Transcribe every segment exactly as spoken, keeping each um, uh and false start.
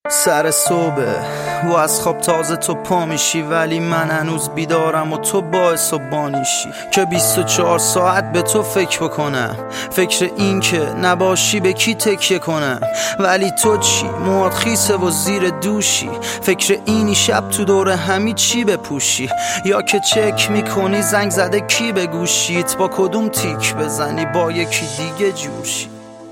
سر صبح و از خواب تازه تو پا میشی، ولی من هنوز بیدارم و تو باعث و بانیشی که بیست و چهار ساعت به تو فکر بکنم، فکر این که نباشی به کی تکیه کنم. ولی تو چی؟ موات خیسه و زیر دوشی، فکر اینی شب تو دور همی چی بپوشی، یا که چک میکنی زنگ زده کی به گوشیت، با کدوم تیک بزنی با یکی دیگه جوشی.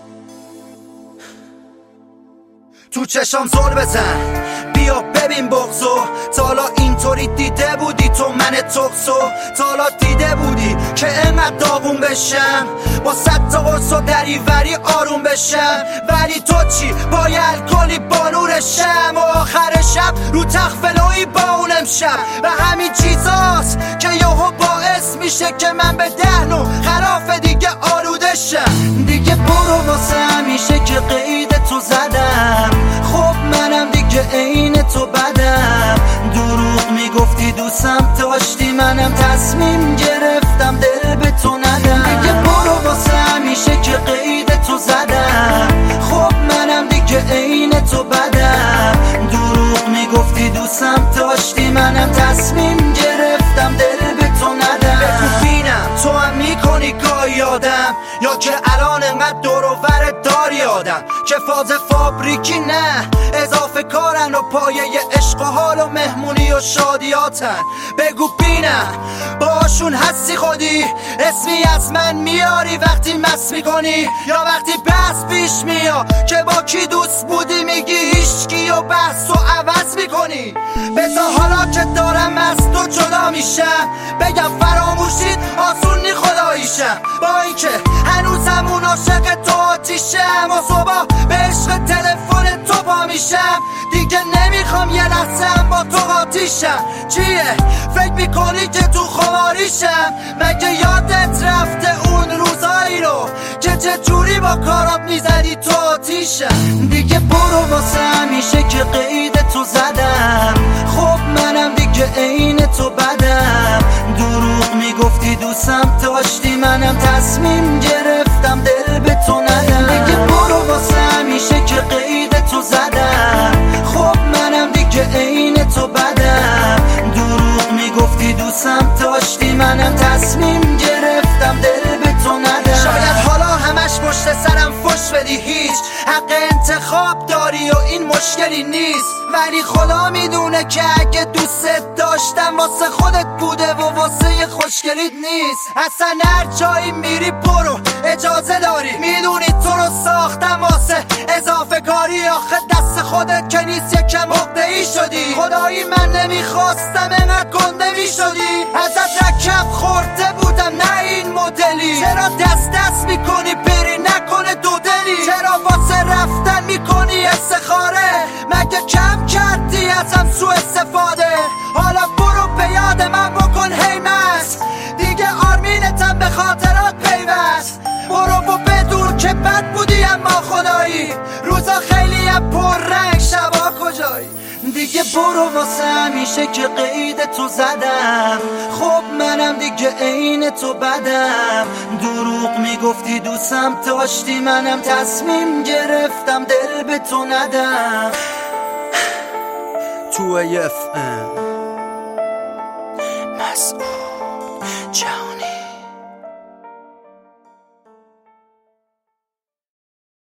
تو چشام زل بزن بیا ببین بغضو، تا حالا اینطوری دیده بودی تو من تقصو؟ تا حالا دیده بودی که انقدر داغون بشم، با صد تا قرص و دریوری آروم بشم؟ ولی تو چی؟ با یه الکلی بالورشم و آخر شب رو تخفلوی با اون امشب. و همین چیزاست که یهو باعث میشه که من به دهنو خراف دیگه آلوده شم. دیگه برو واسه همیشه که قید تو زدم، خب منم دیگه عین تو بدم. دروغ میگفتی دوستم داشتی، منم تصمیم گرفتم دل به تو ندم. دیگه برو واسه همیشه که قید تو زدم، خب منم دیگه عین تو بدم. دروغ میگفتی دوستم داشتی، منم تصمیم گرفتم دل به تو ندم. بگو بینم تو هم میکنی گاهی یادم، یا که الان انقدر دور و ور داری آدم که فاز فابریکی نه اضافه کارن و پایه عشق و حال و مهمونی و شادیاتن. بگو بینم باشون هستی خودی، اسمی از من میاری وقتی مس میکنی، یا وقتی بحث پیش میاد که با کی دوست بودی میگی هیچکی و بحث و عوض میکنی. بذار حالا که دارم از تو جدا میشم بگم فراموشید آسون نی خداییشم، با اینکه هنوزم اون عاشق تو آتیشم و صبح به عشق تلفن تو پا میشم. دیگه نمیخوام یه لحظه با تو قاطیشم. چیه؟ فکر میکنی که تو خماریشم؟ مگه یادت رفته اون روزایی رو که چجوری با کارات میزدی تو آتیشم؟ دیگه برو واسه همیشه که قید تو زدم، خب منم دیگه عین تو بدم. دروغ میگفتی دوستم داشتی، منم تصمیم گرفتم دل به تو ندم. دیگه برو واسه همیشه که قید تو زدم، خب منم دیگه عین تو بدم. دروغ میگفتی دوستم داشتی، منم تصمیم گرفتم دل به تو ندم. شاید حالا همش پشت سرم فش بدی، هیچ حق انتخاب داری و این مشکلی نیست، ولی خدا میدونه که اگه دوست داشتم واسه خودت بوده و واسه خوشگلیت نیست. اصلا هر جایی میری برو اجازه داری، میدونی تو رو ساختم واسه اضافه کاری. آخه دست خودت که نیست یکم عقده‌ای شدی، خدایی من نمیخواستم انقدر گنده میشدی. ازت رکب خورده بودم نه این مدلی، چرا دست دست میکنی بری نکنه دو دلی؟ چرا واسه رفتن میکنی استخاره؟ مگه کم کردی ازم سو استفاده؟ حالا برو به یاد من بکن هیمس، دیگه آرمینتم به خاطرات پیوست. برو و بدون که بد بودی اما خدایی، روزا خیلی هم پر رنگ شبا کجایی. دیگه برو واسه همیشه که قید تو زدم، خب منم دیگه عین تو بدم. دروغ میگفتی دوستم داشتی، منم تصمیم گرفتم دل به تو ندم. تو اف ام